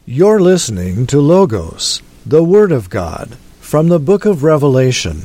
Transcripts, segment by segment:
You're listening to Logos, the Word of God, from the book of Revelation.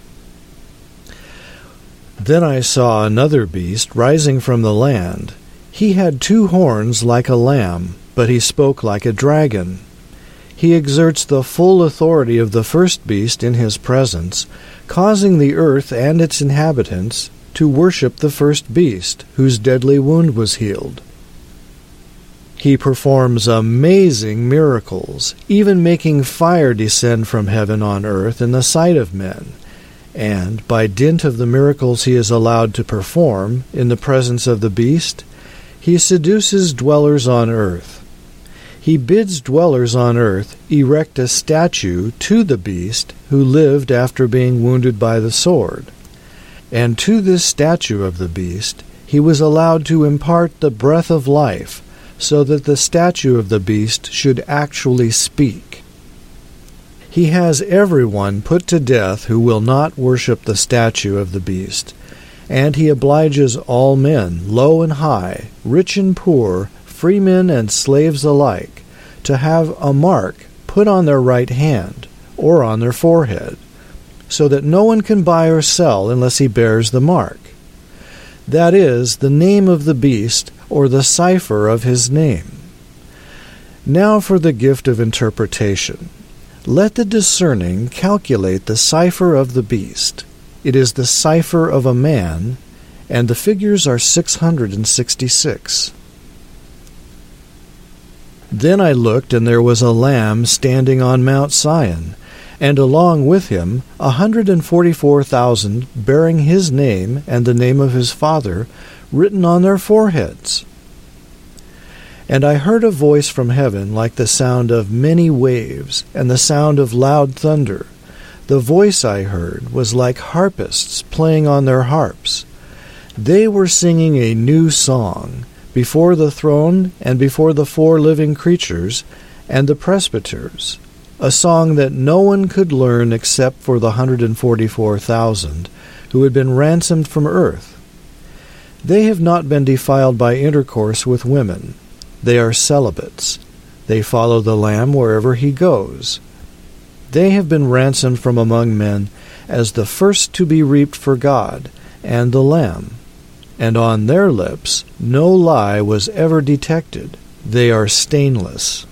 Then I saw another beast rising from the land. He had 2 horns like a lamb, but he spoke like a dragon. He exerts the full authority of the first beast in his presence, causing the earth and its inhabitants to worship the first beast, whose deadly wound was healed. He performs amazing miracles, even making fire descend from heaven on earth in the sight of men. And, by dint of the miracles he is allowed to perform in the presence of the beast, he seduces dwellers on earth. He bids dwellers on earth erect a statue to the beast who lived after being wounded by the sword. And to this statue of the beast he was allowed to impart the breath of life, so that the statue of the beast should actually speak. He has everyone put to death who will not worship the statue of the beast, and he obliges all men, low and high, rich and poor, freemen and slaves alike, to have a mark put on their right hand or on their forehead, so that no one can buy or sell unless he bears the mark. That is, the name of the beast, or the cipher of his name. Now for the gift of interpretation. Let the discerning calculate the cipher of the beast. It is the cipher of a man, and the figures are 666. Then I looked, and there was a Lamb standing on Mount Sion, and along with him 144,000 bearing his name and the name of his Father written on their foreheads. And I heard a voice from heaven like the sound of many waves and the sound of loud thunder. The voice I heard was like harpists playing on their harps. They were singing a new song before the throne and before the 4 living creatures and the presbyters, a song that no one could learn except for the 144,000 who had been ransomed from earth. They have not been defiled by intercourse with women. They are celibates. They follow the Lamb wherever he goes. They have been ransomed from among men as the first to be reaped for God and the Lamb. And on their lips no lie was ever detected. They are stainless.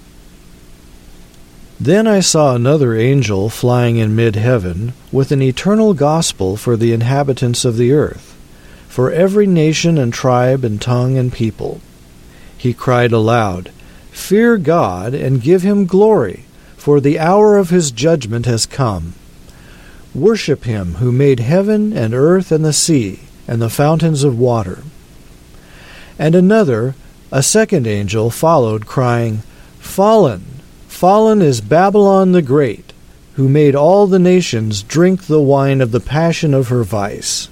Then I saw another angel flying in mid-heaven with an eternal gospel for the inhabitants of the earth, for every nation and tribe and tongue and people. He cried aloud, "Fear God and give him glory, for the hour of his judgment has come. Worship him who made heaven and earth and the sea and the fountains of water." And another, a second angel, followed, crying, "Fallen, fallen is Babylon the Great, who made all the nations drink the wine of the passion of her vice."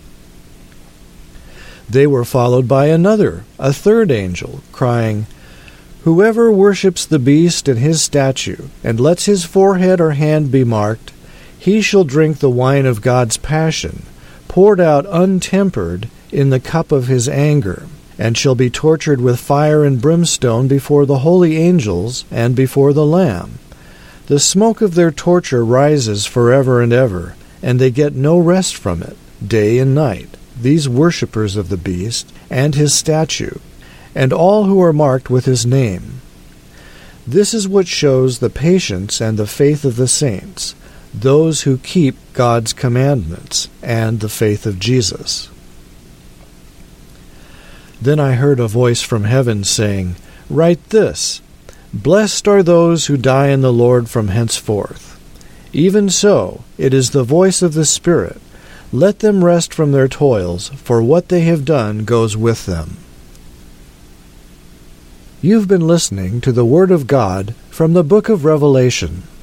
They were followed by another, a third angel, crying, "Whoever worships the beast and his statue, and lets his forehead or hand be marked, he shall drink the wine of God's passion, poured out untempered in the cup of his anger, and shall be tortured with fire and brimstone before the holy angels and before the Lamb. The smoke of their torture rises forever and ever, and they get no rest from it, day and night, these worshippers of the beast and his statue, and all who are marked with his name. This is what shows the patience and the faith of the saints, those who keep God's commandments and the faith of Jesus." Then I heard a voice from heaven saying, "Write this, Blessed are those who die in the Lord from henceforth. Even so, it is the voice of the Spirit. Let them rest from their toils, for what they have done goes with them." You've been listening to the Word of God from the book of Revelation.